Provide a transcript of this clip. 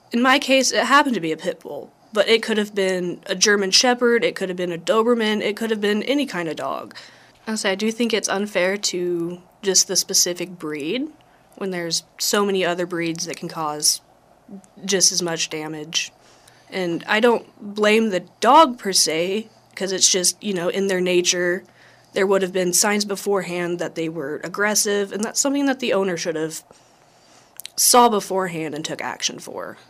in my case, it happened to be a pit bull, but it could have been a German Shepherd, it could have been a Doberman, it could have been any kind of dog. I do think it's unfair to just the specific breed when there's so many other breeds that can cause just as much damage. And I don't blame the dog per se, because it's just, in their nature, there would have been signs beforehand that they were aggressive, and that's something that the owner should have saw beforehand and took action for.